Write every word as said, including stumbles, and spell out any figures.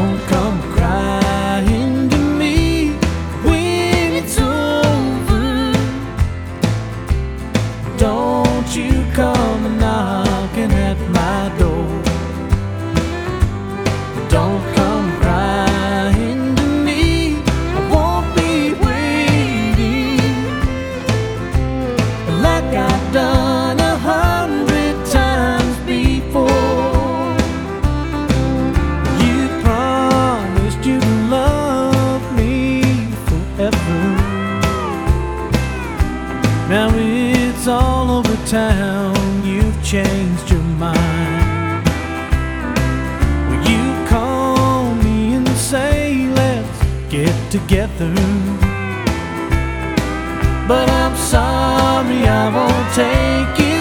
Don't come crying to me when it's over. Don't you come knocking at my door. Don't come crying to me, I won't be waiting like I've done a hundred times before. You promised you'd love me forever. Now it's all over town, you've changed your mind. Say let's get together, but I'm sorry I won't take it.